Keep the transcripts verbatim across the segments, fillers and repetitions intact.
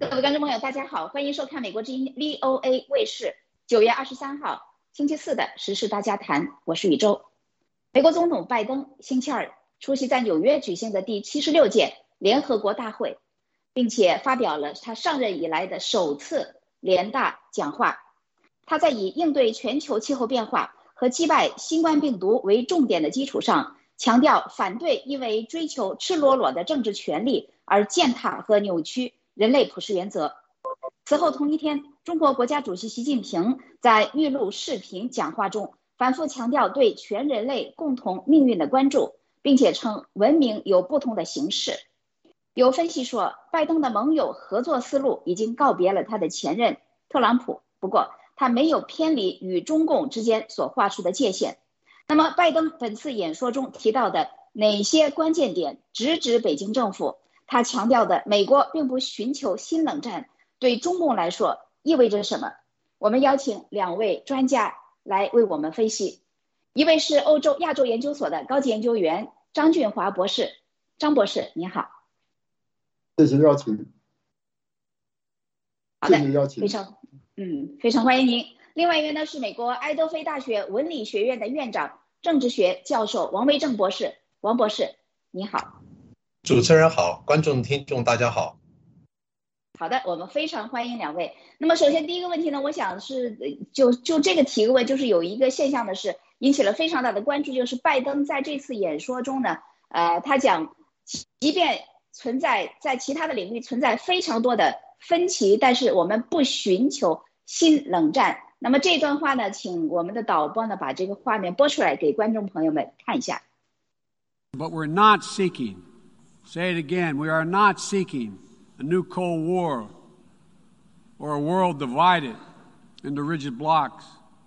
位观众朋友，大家好，欢迎收看美国之音 V O A 卫视九月二十三号星期四的时事大家谈，我是宇宙。美国总统拜登星期二出席在纽约举行的第七十六届联合国大会，并且发表了他上任以来的首次联大讲话。他在以应对全球气候变化和击败新冠病毒为重点的基础上，强调反对因为追求赤裸裸的政治权利而践踏和扭曲人类普世原则。此后同一天，中国国家主席习近平在预录视频讲话中反复强调对全人类共同命运的关注，并且称文明有不同的形式。有分析说，拜登的盟友合作思路已经告别了他的前任特朗普，不过他没有偏离与中共之间所划出的界限。那么拜登本次演说中提到的哪些关键点直指北京政府？他强调的美国并不寻求新冷战，对中共来说意味着什么？我们邀请两位专家来为我们分析。一位是欧洲亚洲研究所的高级研究员张俊华博士。张博士，你好。 谢谢邀请。 好的， 谢谢邀请。 非常，嗯，非常欢迎您。另外一位呢是美国爱德菲大学文理学院的院长、政治学教授王维正博士。王博士，你好。 主持人好，观众听众大家好。 好的，我们非常欢迎两位。那么首先第一个问题呢，我想是就就这个提问，就是有一个现象的是引起了非常大的关注，就是拜登在这次演说中呢，呃，他讲即便存在在其他的领域存在非常多的分歧，但是我们不寻求新冷战。那么这段话呢，请我们的导播呢把这个画面播出来给观众朋友们看一下。 But we're not seeking, say it again, we are not seeking a new Cold War or a world divided into rigid blocks.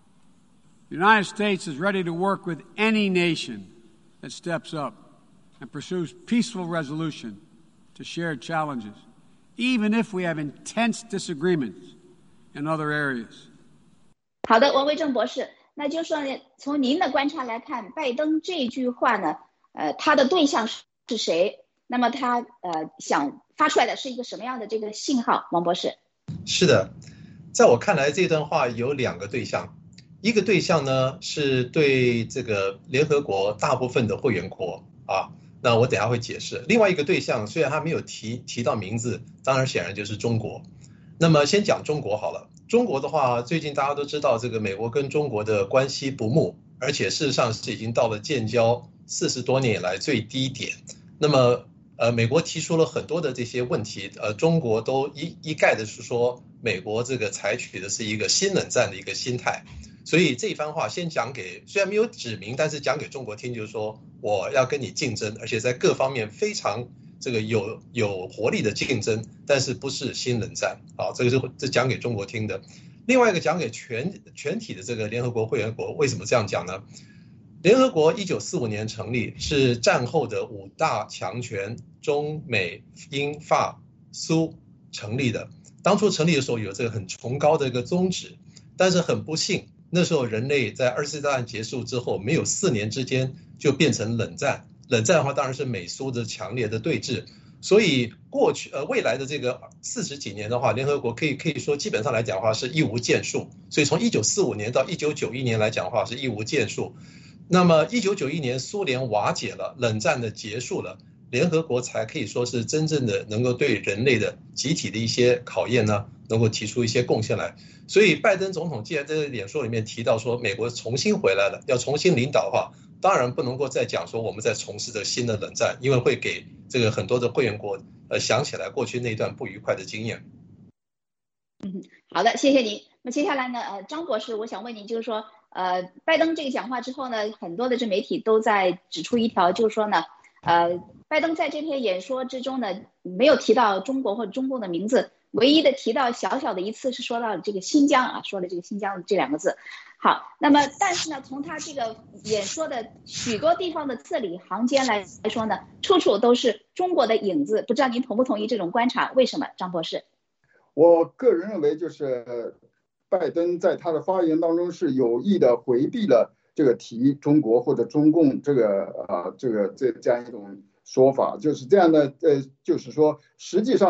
The United States is ready to work with any nation that steps up and pursues peaceful resolution to shared challenges, even if we have intense disagreements in other areas. 好的，王维正博士，那就说呢，从您的观察来看，拜登这句话呢，呃，他的对象是是谁？那么他呃想发出来的是一个什么样的这个信号？王博士。 是的，在我看来，这段话有两个对象，一个对象呢是对这个联合国大部分的会员国啊，那我等下会解释。另外一个对象虽然他没有提提到名字，当然显然就是中国。那么先讲中国好了。中国的话，最近大家都知道，这个美国跟中国的关系不睦，而且事实上是已经到了建交四十多年以来最低点。那么，呃，美国提出了很多的这些问题，呃，中国都一一概的是说，美国这个采取的是一个新冷战的一个心态。所以这一番话先讲给，虽然没有指明，但是讲给中国听，就是说我要跟你竞争，而且在各方面非常这个有有活力的竞争，但是不是新冷战啊？这个是这讲给中国听的。另外一个讲给全全体的这个联合国会员国，为什么这样讲呢？联合国一九四五年成立，是战后的五大强权中美英法苏成立的。当初成立的时候有这个很崇高的一个宗旨，但是很不幸，那时候人类在二次大战结束之后，没有四年之间就变成冷战。冷战的话当然是美苏的强烈的对峙，所以过去呃未来的这个四十几年的话，联合国可以可以说基本上来讲的话是一无建树。所以从一九四五年到一九九一年来讲的话是一无建树。那么一九九一年苏联瓦解了，冷战的结束了，联合国才可以说是真正的能够对人类的集体的一些考验呢，能够提出一些贡献来。所以拜登总统既然在演说里面提到说美国重新回来了，要重新领导的话，当然不能够再讲说我们在从事着新的冷战，因为会给这个很多的会员国呃想起来过去那段不愉快的经验。 嗯，好的，谢谢您。那么接下来呢，呃，张博士，我想问您，就是说，呃，拜登这个讲话之后呢，很多的这媒体都在指出一条，就是说呢，呃，拜登在这篇演说之中呢，没有提到中国或者中共的名字，唯一的提到小小的一次是说到这个新疆啊，说了这个新疆这两个字。好，那么但是呢，从他这个演说的许多地方的字里行间来说呢，处处都是中国的影子。不知道您同不同意这种观察？为什么，张博士？ 我个人认为，就是拜登在他的发言当中是有意的回避了这个提中国或者中共这个啊这个这这样一种说法，就是这样的呃，就是说实际上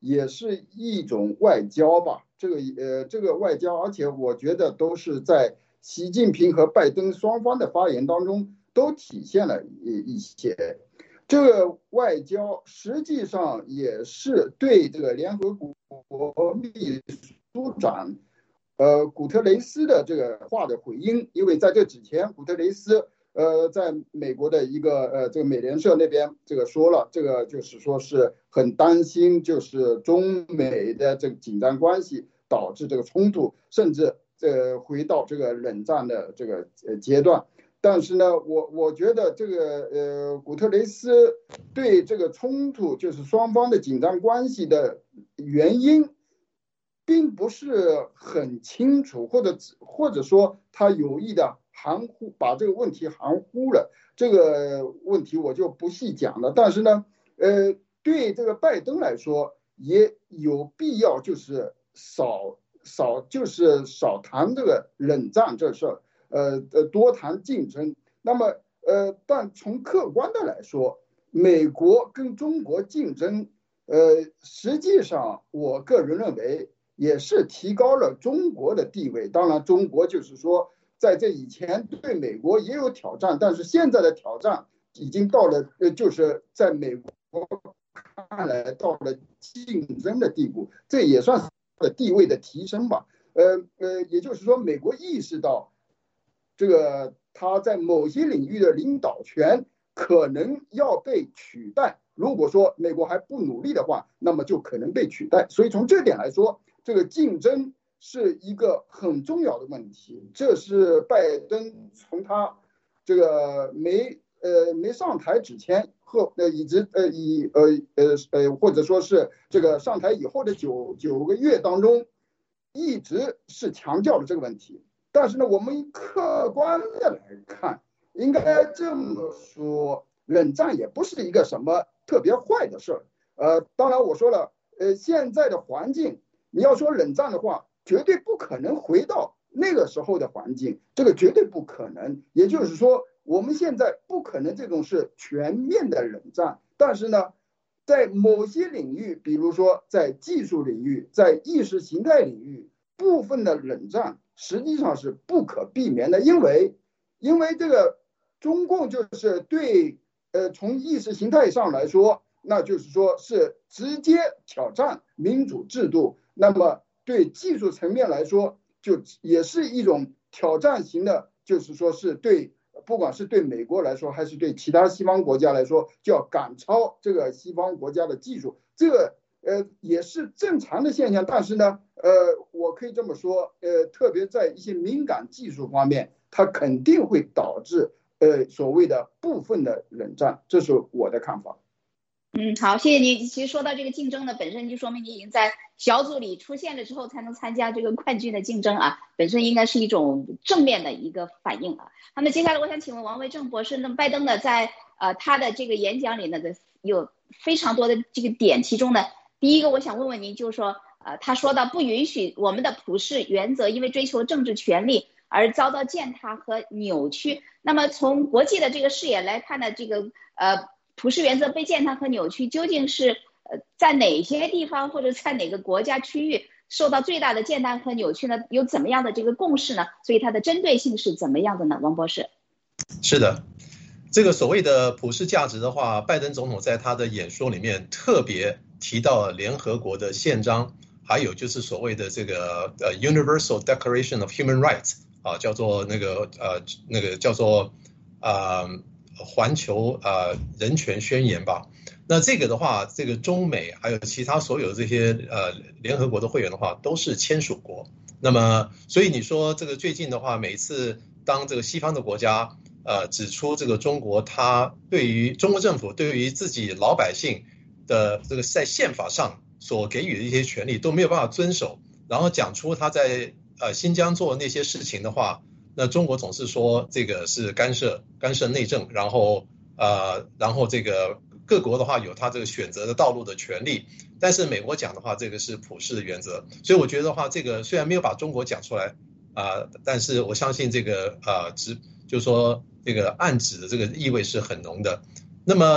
也是一种外交吧。这个呃，这个外交，而且我觉得都是在习近平和拜登双方的发言当中都体现了一一些。这个外交实际上也是对这个联合国秘书长呃古特雷斯的这个话的回应，因为在这之前，古特雷斯呃在美国的一个呃这个美联社那边这个说了，这个就是说是很担心，就是中美的这个紧张关系导致这个冲突，甚至呃回到这个冷战的这个呃阶段。但是呢，我我觉得这个呃，古特雷斯对这个冲突，就是双方的紧张关系的原因，并不是很清楚，或者或者说他有意的含糊，把这个问题含糊了。这个问题我就不细讲了。但是呢，呃，对这个拜登来说，也有必要就是少少就是少谈这个冷战这事儿。呃呃，多谈竞争。那么呃，但从客观的来说，美国跟中国竞争，呃，实际上我个人认为也是提高了中国的地位。当然，中国就是说在这以前对美国也有挑战，但是现在的挑战已经到了呃，就是在美国看来到了竞争的地步，这也算是地位的提升吧。呃呃，也就是说，美国意识到。这个他在某些领域的领导权可能要被取代，如果说美国还不努力的话，那么就可能被取代。所以从这点来说，这个竞争是一个很重要的问题。这是拜登从他这个没呃没上台之前和呃一直呃以呃呃呃或者说是这个上台以后的九九个月当中，一直是强调的这个问题。但是呢，我们客观的来看，应该这么说，冷战也不是一个什么特别坏的事儿。呃，当然我说了，呃，现在的环境，你要说冷战的话，绝对不可能回到那个时候的环境，这个绝对不可能。也就是说，我们现在不可能这种是全面的冷战，但是呢，在某些领域，比如说在技术领域，在意识形态领域，部分的冷战。实际上是不可避免的，因为因为这个中共就是对呃从意识形态上来说，那就是说是直接挑战民主制度。那么对技术层面来说，就也是一种挑战型的，就是说是对不管是对美国来说，还是对其他西方国家来说，就要赶超这个西方国家的技术。这个呃，也是正常的现象，但是呢，呃，我可以这么说，呃，特别在一些敏感技术方面，它肯定会导致呃所谓的部分的冷战，这是我的看法。 嗯，好，谢谢你。其实说到这个竞争呢，本身就说明你已经在小组里出现了之后，才能参加这个冠军的竞争啊，本身应该是一种正面的一个反应啊。那么接下来我想请问王维正博士，那么拜登呢，在呃他的这个演讲里呢，有非常多的这个点，其中呢。第一个，我想问问您，就是说，呃，他说到不允许我们的普世原则因为追求政治权利而遭到践踏和扭曲。那么从国际的这个视野来看呢，这个呃普世原则被践踏和扭曲，究竟是呃在哪些地方或者在哪个国家区域受到最大的践踏和扭曲呢？有怎么样的这个共识呢？所以它的针对性是怎么样的呢？王博士。 是的。这个所谓的普世价值的话，拜登总统在他的演说里面特别提到联合国的宪章，还有就是所谓的这个呃 Universal Declaration of Human Rights 啊，叫做那个呃那个叫做啊环球啊人权宣言吧。那这个的话，这个中美还有其他所有的这些呃联合国的会员的话，都是签署国。那么，所以你说这个最近的话，每次当这个西方的国家呃，指出这个中国，他对于中国政府对于自己老百姓的这个在宪法上所给予的一些权利都没有办法遵守，然后讲出他在呃新疆做那些事情的话，那中国总是说这个是干涉干涉内政，然后呃，然后这个各国的话有他这个选择的道路的权利，但是美国讲的话，这个是普世的原则，所以我觉得的话，这个虽然没有把中国讲出来啊、呃，但是我相信这个呃，直就是说。这个暗指的这个意味是很浓的。那么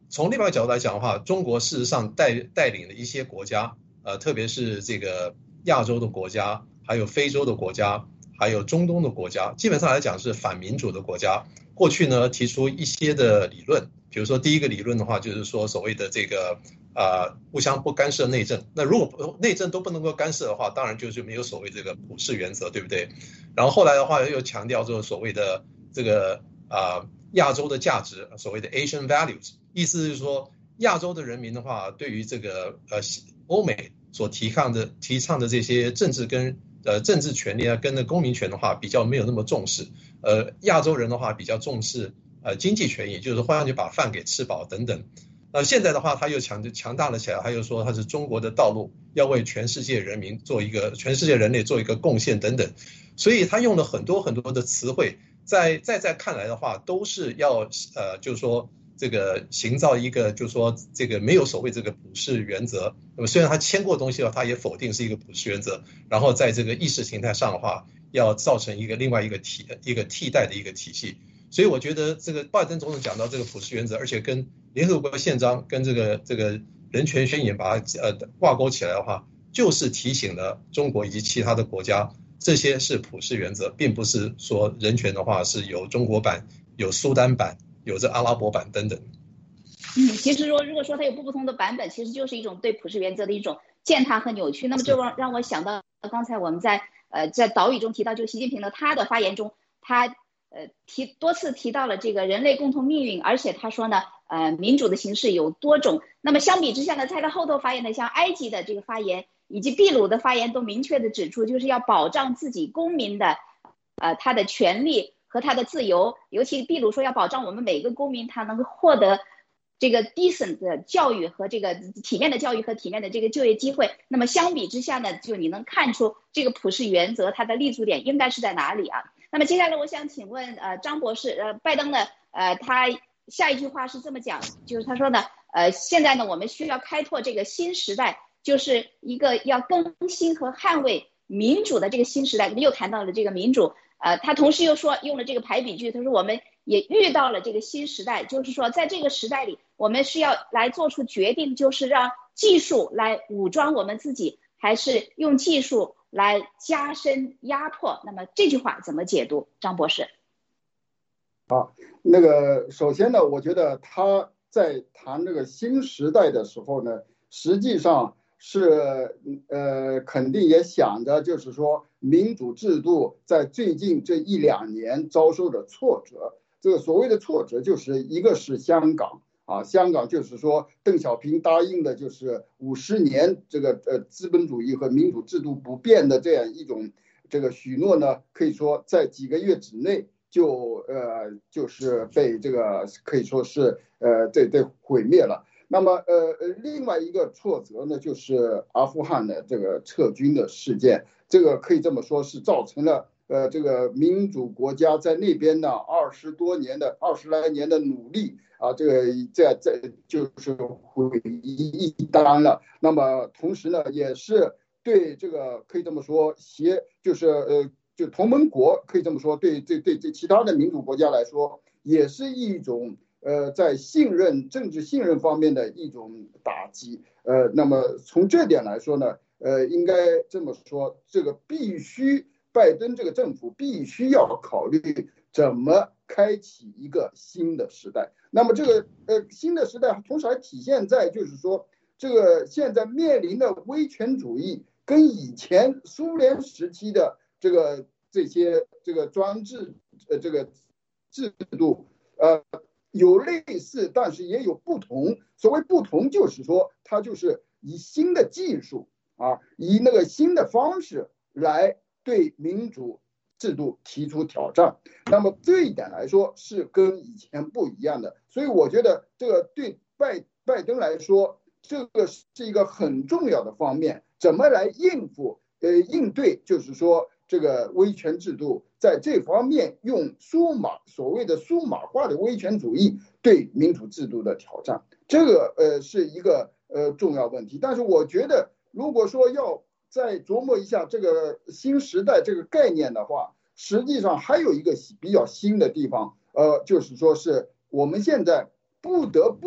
从另外一个角度来讲的话，中国事实上带带领了一些国家，呃，特别是这个亚洲的国家，还有非洲的国家，还有中东的国家，基本上来讲是反民主的国家。过去呢提出一些的理论，比如说第一个理论的话，就是说所谓的这个呃互相不干涉内政。那如果内政都不能够干涉的话，当然就是没有所谓这个普世原则，对不对？然后后来的话又强调这个所谓的这个呃亚洲的价值，所谓的 Asian values， 意思是说亚洲的人民的话，对于这个呃欧美所提倡的提倡的这些政治跟呃政治权利啊，跟那公民权的话，比较没有那么重视。呃，亚洲人的话比较重视呃经济权益，就是换上去把饭给吃饱等等。呃，现在的话他又强强大了起来，他又说他是中国的道路，要为全世界人民做一个全世界人类做一个贡献等等。所以他用了很多很多的词汇，在在在看来的话，都是要呃，就是说这个营造一个，就是说这个没有所谓这个普世原则。那么虽然他签过东西了，他也否定是一个普世原则。然后在这个意识形态上的话，要造成一个另外一个替一个替代的一个体系。所以我觉得这个拜登总统讲到这个普世原则，而且跟联合国宪章跟这个这个人权宣言把它呃挂钩起来的话，就是提醒了中国以及其他的国家，这些是普世原则，并不是说人权的话是有中国版、有苏丹版、有这阿拉伯版等等。 嗯，其实说如果说它有不同的版本，其实就是一种对普世原则的一种践踏和扭曲。那么这让我想到刚才我们在呃在导语中提到，就习近平的他的发言中，他呃提多次提到了这个人类共同命运，而且他说呢，呃民主的形式有多种。那么相比之下呢，在他后头发言的像埃及的这个发言以及秘鲁的发言都明确的指出，就是要保障自己公民的呃他的权利和他的自由，尤其秘鲁说要保障我们每个公民他能够获得这个 decent 的教育和这个体面的教育和体面的这个就业机会。那么相比之下呢，就你能看出这个普世原则它的立足点应该是在哪里啊？那么接下来我想请问呃张博士，呃拜登呢呃他下一句话是这么讲，就是他说呢呃现在呢我们需要开拓这个新时代，就是一个要更新和捍卫民主的这个新时代。我们又谈到了这个民主，呃他同时又说用了这个排比句，他说我们也遇到了这个新时代，就是说在这个时代里我们需要来做出决定，就是让技术来武装我们自己，还是用技术来加深压迫。那么这句话怎么解读，张博士？ 好，那个首先呢，我觉得他在谈这个新时代的时候呢，实际上是呃肯定也想着，就是说民主制度在最近这一两年遭受的挫折。这个所谓的挫折，就是一个是香港啊，香港就是说邓小平答应的就是五十年这个呃资本主义和民主制度不变的这样一种这个许诺呢，可以说在几个月之内就呃就是被这个可以说是呃对对毁灭了。那么呃另外一个挫折呢，就是阿富汗的这个撤军的事件，这个可以这么说是造成了呃，这个民主国家在那边呢，二十多年的二十来年的努力啊，这个这这就是毁于一旦了。那么同时呢，也是对这个可以这么说，协就是呃，就同盟国可以这么说，对对对对其他的民主国家来说，也是一种呃在信任政治信任方面的一种打击。呃，那么从这点来说呢，呃，应该这么说，这个必须。拜登这个政府必须要考虑怎么开启一个新的时代。那么这个呃新的时代，同时还体现在就是说，这个现在面临的威权主义跟以前苏联时期的这个这些这个专制呃这个制度呃有类似，但是也有不同。所谓不同，就是说它就是以新的技术啊，以那个新的方式来对民主制度提出挑战。那么这一点来说是跟以前不一样的。所以我觉得这个对拜拜登来说，这个是一个很重要的方面，怎么来应付呃应对，就是说这个威权制度在这方面用数码所谓的数码化的威权主义对民主制度的挑战，这个呃是一个呃重要问题。但是我觉得如果说要再琢磨一下这个新时代这个概念的话，实际上还有一个比较新的地方，呃，就是说是我们现在不得不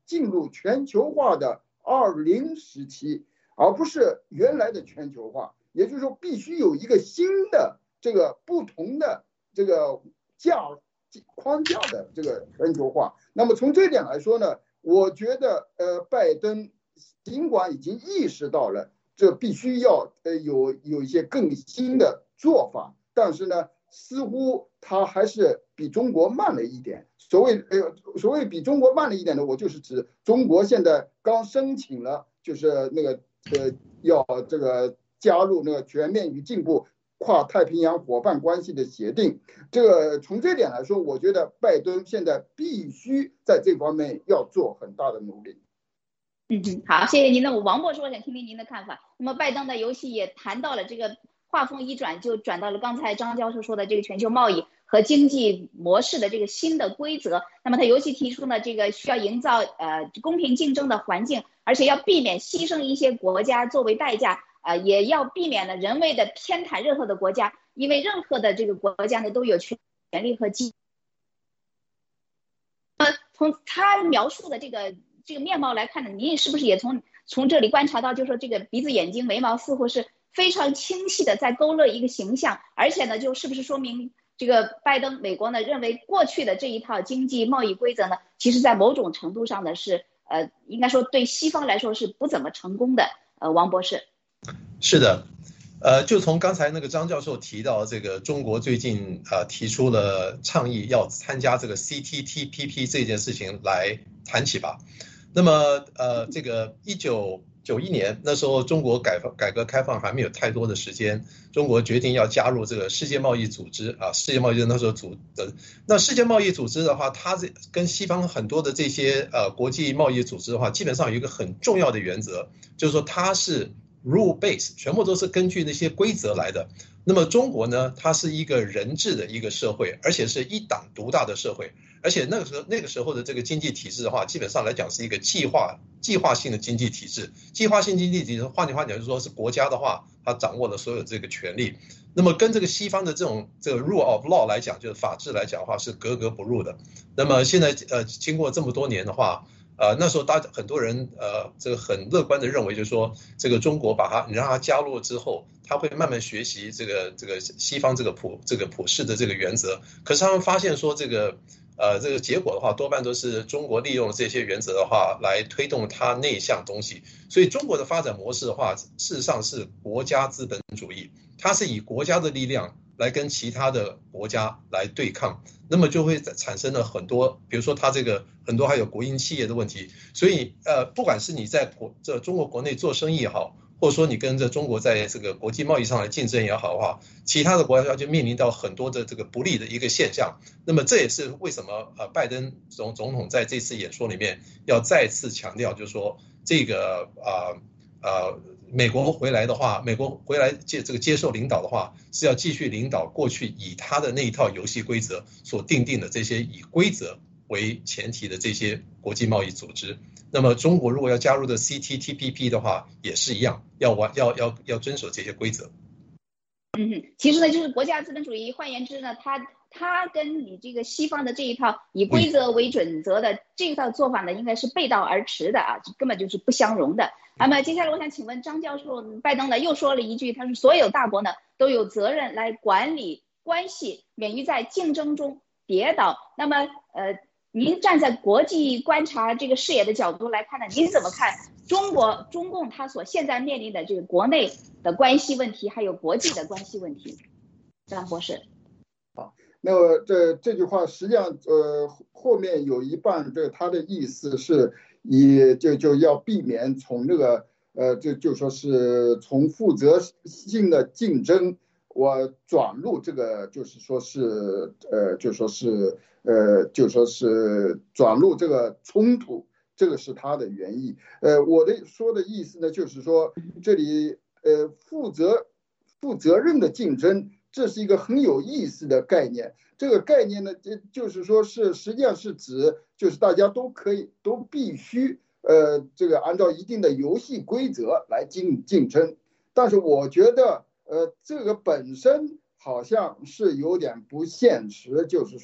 进入全球化的二零时期，而不是原来的全球化。也就是说，必须有一个新的这个不同的这个架框架的这个全球化。那么从这一点来说呢，我觉得呃，拜登尽管已经意识到了这必须要呃有有一些更新的做法，但是呢，似乎他还是比中国慢了一点。所谓呃所谓比中国慢了一点呢，我就是指中国现在刚申请了，就是那个呃要这个加入那个全面与进步跨太平洋伙伴关系的协定。这个从这点来说，我觉得拜登现在必须在这方面要做很大的努力。 嗯哼，好，谢谢您的王博士，我想听听您的看法。那么拜登的游戏也谈到了这个话锋一转，就转到了刚才张教授说的这个全球贸易和经济模式的这个新的规则。那么他尤其提出呢，这个需要营造呃公平竞争的环境，而且要避免牺牲一些国家作为代价，呃，也要避免了人为的偏袒任何的国家，因为任何的这个国家呢都有权利和机。呃，从他描述的这个。这个面貌来看呢，您是不是也从从这里观察到，就是说这个鼻子、眼睛、眉毛似乎是非常清晰的在勾勒一个形象，而且呢，就是不是说明这个拜登美国呢认为过去的这一套经济贸易规则呢，其实在某种程度上呢是呃，应该说对西方来说是不怎么成功的。呃，王博士， 是的。呃，就从刚才那个张教授提到这个中国最近呃提出了倡议要参加这个 C P T P P 这件事情来谈起吧。那么呃，这个一九九一年那时候中国改改革开放还没有太多的时间，中国决定要加入这个世界贸易组织啊，世界贸易那时候组的那世界贸易组织的话，它这跟西方很多的这些呃国际贸易组织的话，基本上有一个很重要的原则，就是说它是rule base， 全部都是根据那些规则来的。那么中国呢，它是一个人治的一个社会，而且是一党独大的社会，而且那个时候那个时候的这个经济体制的话，基本上来讲是一个计划计划性的经济体制。计划性经济体制，换句话讲就是说是国家的话，它掌握了所有这个权利。那么跟这个西方的这种这个 rule of law 来讲，就是法治来讲的话，是格格不入的。那么现在呃，经过这么多年的话。呃，那时候大很多人呃，这个很乐观的认为，就是说，这个中国把它你让它加入之后，它会慢慢学习这个这个西方这个普这个普世的这个原则。可是他们发现说，这个呃这个结果的话，多半都是中国利用这些原则的话来推动它内向东西。所以中国的发展模式的话，事实上是国家资本主义，它是以国家的力量来跟其他的国家来对抗。那么就会产生了很多，比如说它这个很多还有国营企业的问题，所以呃，不管是你在国这中国国内做生意也好，或者说你跟着中国在这个国际贸易上的竞争也好的话，其他的国家就面临到很多的这个不利的一个现象。那么这也是为什么呃拜登总总统在这次演说里面要再次强调，就是说这个啊呃。呃美国回来的话，美国回来接这个接受领导的话，是要继续领导过去以他的那一套游戏规则所定定的这些以规则为前提的这些国际贸易组织。那么中国如果要加入的 C P T P P 的话，也是一样，要玩要要要遵守这些规则。 嗯哼，其实呢，就是国家资本主义，换言之呢，它它跟你这个西方的这一套以规则为准则的这一套做法呢，应该是背道而驰的啊，根本就是不相容的。那么接下来我想请问张教授，拜登呢又说了一句，他说所有大国呢都有责任来管理关系，免于在竞争中跌倒。那么呃，您站在国际观察这个视野的角度来看呢，您怎么看中国中共它所现在面临的这个国内的关系问题，还有国际的关系问题？张博士。 好，那么这这句话实际上呃后面有一半，这他的意思是以就就要避免从这个呃就就说是从负责性的竞争我转入这个就是说是呃就说是呃就说是转入这个冲突，这个是他的原意。呃，我的说的意思呢，就是说这里呃负责负责任的竞争。这是一个很有意思的概念，这个概念呢，就是说是实际上是指，就是大家都可以都必须呃这个按照一定的游戏规则来竞竞争，但是我觉得呃这个本身好像是有点不现实，就是说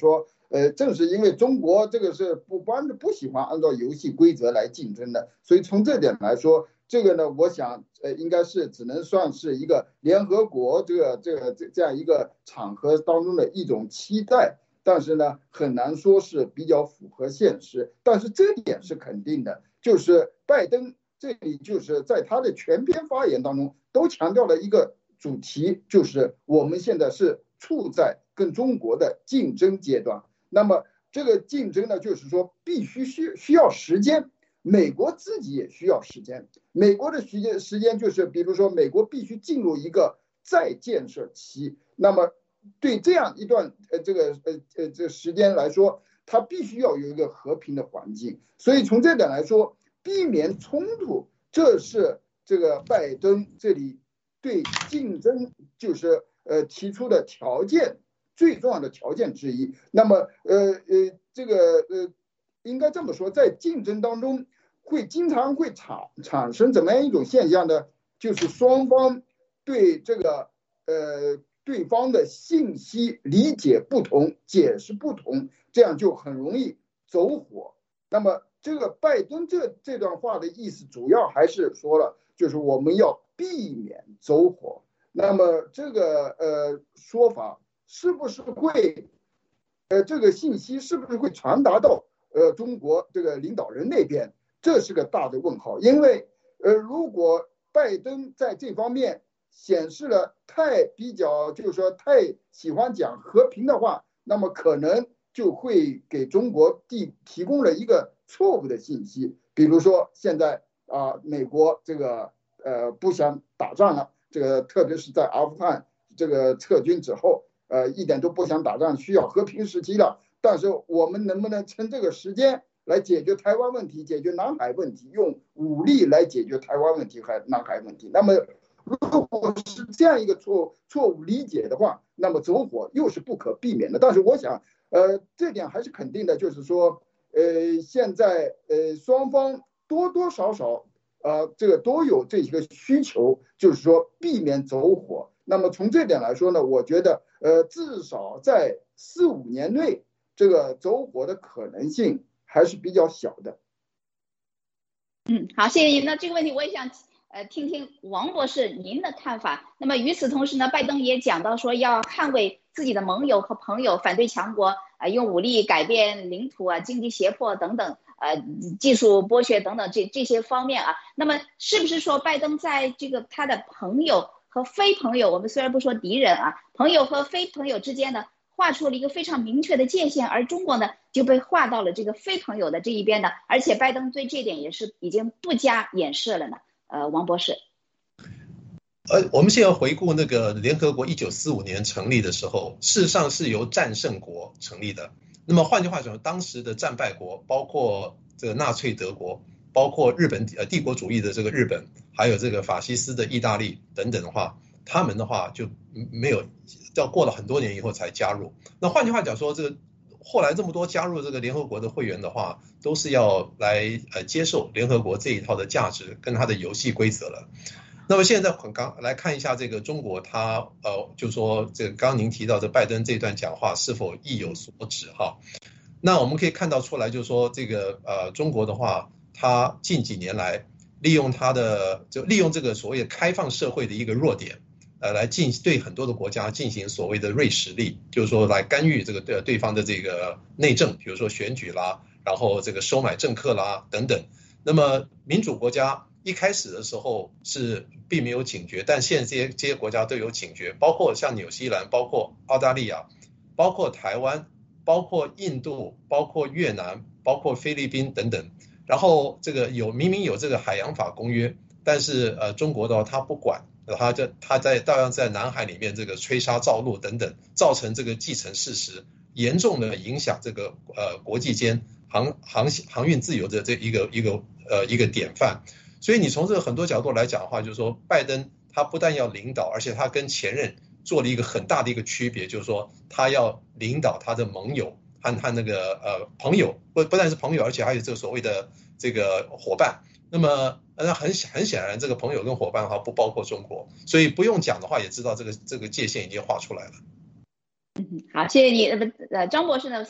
呃，正是因为中国这个是不光不喜欢按照游戏规则来竞争的，所以从这点来说，这个呢，我想呃应该是只能算是一个联合国这个这个这这样一个场合当中的一种期待，但是呢，很难说是比较符合现实。但是这点是肯定的，就是拜登这里就是在他的全篇发言当中都强调了一个主题，就是我们现在是处在跟中国的竞争阶段。那么这个竞争呢，就是说必须需需要时间，美国自己也需要时间。美国的时间时间就是，比如说美国必须进入一个再建设期。那么对这样一段呃这个呃呃这时间来说，它必须要有一个和平的环境。所以从这点来说，避免冲突，这是这个拜登这里对竞争就是呃提出的条件。最重要的条件之一。那么，呃呃，这个呃，应该这么说，在竞争当中会经常会产产生怎么样一种现象呢？就是双方对这个呃对方的信息理解不同、解释不同，这样就很容易走火。那么，这个拜登这这段话的意思，主要还是说了，就是我们要避免走火。那么，这个呃说法。是不是会，呃，这个信息是不是会传达到呃中国这个领导人那边？这是个大的问号。因为呃，如果拜登在这方面显示了太比较，就是说太喜欢讲和平的话，那么可能就会给中国提提供了一个错误的信息。比如说现在啊、呃，美国这个呃不想打仗了，这个特别是在阿富汗这个撤军之后。呃，一点都不想打仗，需要和平时期了。但是我们能不能趁这个时间来解决台湾问题、解决南海问题，用武力来解决台湾问题和南海问题？那么，如果是这样一个错错误理解的话，那么走火又是不可避免的。但是我想，呃，这点还是肯定的，就是说，呃，现在呃双方多多少少呃这个都有这个需求，就是说避免走火。那么从这点来说呢，我觉得呃至少在四五年内，这个走火的可能性还是比较小的。 嗯，好，谢谢您。那这个问题我也想呃听听王博士您的看法。那么与此同时呢，拜登也讲到说要捍卫自己的盟友和朋友，反对强国呃用武力改变领土啊、经济胁迫等等呃技术剥削等等这这些方面啊。那么是不是说拜登在这个他的朋友和非朋友，我们虽然不说敌人啊，朋友和非朋友之间呢，画出了一个非常明确的界限，而中国呢就被划到了这个非朋友的这一边的，而且拜登对这点也是已经不加掩饰了呢。呃，王博士， 呃，我们现在回顾那个联合国一九四五年成立的时候，事实上是由战胜国成立的。那么换句话说，当时的战败国，包括这个纳粹德国，包括日本呃帝国主义的这个日本，还有这个法西斯的意大利等等的话，他们的话就没有，要过了很多年以后才加入。那换句话讲说，这个后来这么多加入这个联合国的会员的话，都是要来呃接受联合国这一套的价值跟它的游戏规则了。那么现在很刚来看一下这个中国，它呃就说这个刚刚您提到这拜登这段讲话是否意有所指哈？那我们可以看到出来，就是说这个呃中国的话，它近几年来利用它的就利用这个所谓的开放社会的一个弱点，呃来进对很多的国家进行所谓的锐实力，就是说来干预这个对对方的这个内政，比如说选举啦，然后这个收买政客啦等等。那么民主国家一开始的时候是并没有警觉，但现在这些这些国家都有警觉，包括像纽西兰，包括澳大利亚，包括台湾，包括印度，包括越南，包括菲律宾等等。然后这个有明明有这个海洋法公约，但是呃中国的话他不管，他就他在照样在南海里面这个吹沙造陆等等，造成这个既成事实，严重的影响这个呃国际间航航航运自由的这一个一个呃一个典范。所以你从这个很多角度来讲的话，就是说拜登他不但要领导，而且他跟前任做了一个很大的一个区别，就是说他要领导他的盟友和他那个呃朋友，不不但是朋友，而且还有这个所谓的这个伙伴。那么那很很显然，这个朋友跟伙伴的话不包括中国，所以不用讲的话也知道这个这个界限已经画出来了。 嗯，好，谢谢你。呃，张博士呢，我想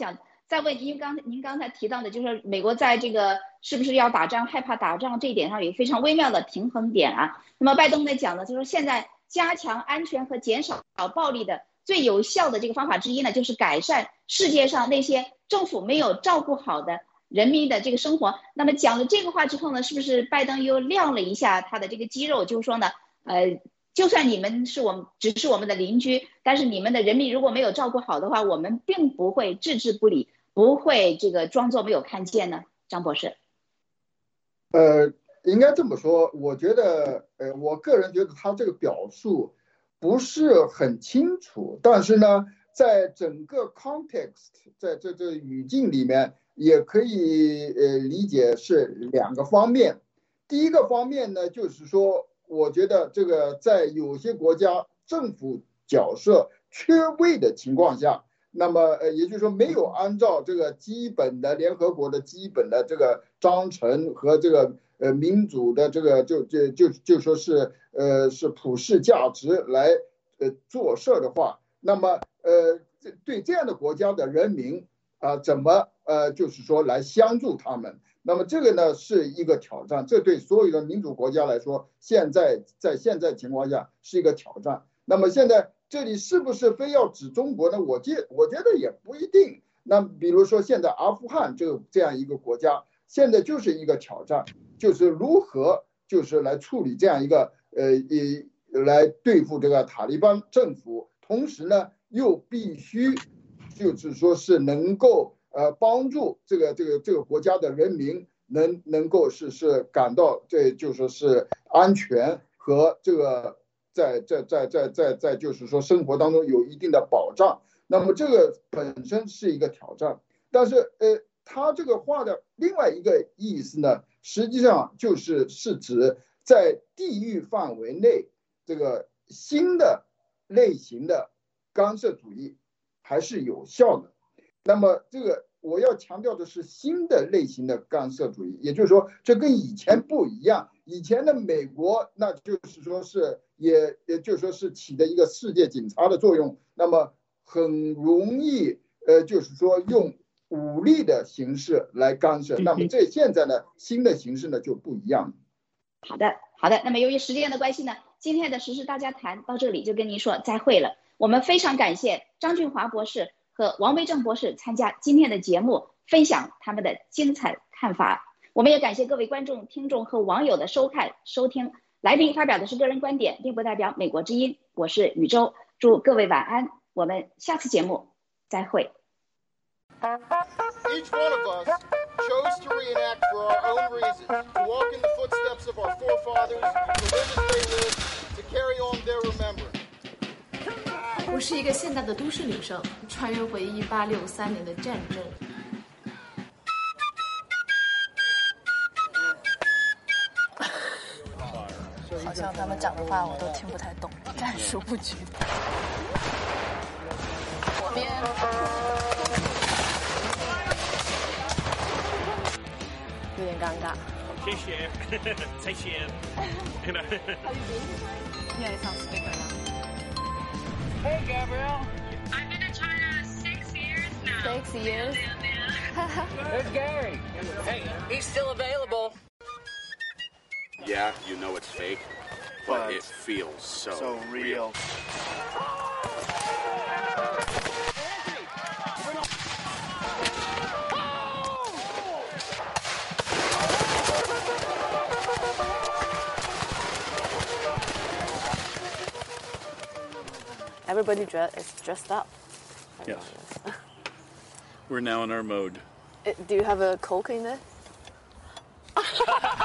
再问，因为刚您刚才提到的，就是美国在这个是不是要打仗、害怕打仗这一点上有非常微妙的平衡点啊。那么拜登呢讲的就是现在加强安全和减少暴力的最有效的这个方法之一呢，就是改善世界上那些政府没有照顾好的人民的这个生活。那么讲了这个话之后呢，是不是拜登又亮了一下他的这个肌肉，就是说呢，呃，就算你们是我们只是我们的邻居，但是你们的人民如果没有照顾好的话，我们并不会置之不理，不会这个装作没有看见呢？张博士。 呃，应该这么说，我觉得，呃，我个人觉得他这个表述不是很清楚，但是呢，在整个 context， 在这这语境里面，也可以呃理解是两个方面。第一个方面呢，就是说，我觉得这个在有些国家政府角色缺位的情况下，那么呃，也就是说没有按照这个基本的联合国的基本的这个章程和这个呃民主的这个就就就就说是呃是普世价值来呃做事的话，那么呃对这样的国家的人民啊、呃、怎么呃就是说来相助他们？那么这个呢是一个挑战，这对所有的民主国家来说，现在在现在情况下是一个挑战。那么现在这里是不是非要指中国呢？我觉我觉得也不一定。那比如说现在阿富汗这个这样一个国家，现在就是一个挑战，就是如何就是来处理这样一个呃一来对付这个塔利班政府，同时呢又必须就是说是能够呃帮助这个这个这个国家的人民能能够是是感到这就说是安全和这个。在在在在在在就是说生活当中有一定的保障，那么这个本身是一个挑战，但是呃，他这个话的另外一个意思呢，实际上就是是指在地域范围内这个新的类型的干涉主义还是有效的。那么这个我要强调的是新的类型的干涉主义，也就是说这跟以前不一样。以前的美国那就是说是也也就是说是起的一个世界警察的作用，那么很容易呃就是说用武力的形式来干涉。那么这现在呢新的形式呢就不一样。 好的好的，那么由于时间的关系呢，今天的时事大家谈到这里就跟您说再会了。我们非常感谢张俊华博士和王维正博士参加今天的节目，分享他们的精彩看法。我们也感谢各位观众、听众和网友的收看、收听。来宾发表的是个人观点，并不代表美国之音。我是宇宙，祝各位晚安。我们下次节目再会。 Each one of us chose to reenact for our own reasons, to walk in the footsteps of our forefathers, to live as they lived, to carry on their remembrance. 我是一个现代的都市女生，穿越回一八六三年的战争。 好像他们讲的话我都听不太懂，战术布局。左边。有点尴尬。 谢谢，再见。 Yeah, it sounds good right now. Hey, Gabrielle. I've been in China six years now. Six years? There's Gary. Hey, he's still available. Yeah, you know it's fake, but, but it feels so, so real. real. Everybody dress is dressed up. Yes. We're now in our mode. It, do you have a Coke in there?